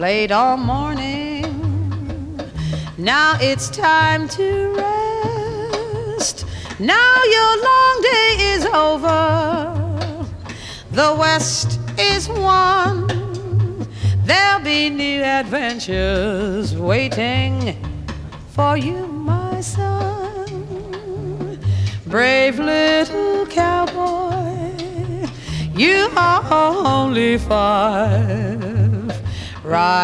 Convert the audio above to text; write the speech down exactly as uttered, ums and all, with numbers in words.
Late all morning, now it's time to rest. Now your long day is over, the West is won. There'll be new adventures waiting for you, my son. Brave little cowboy, you are only five. Ride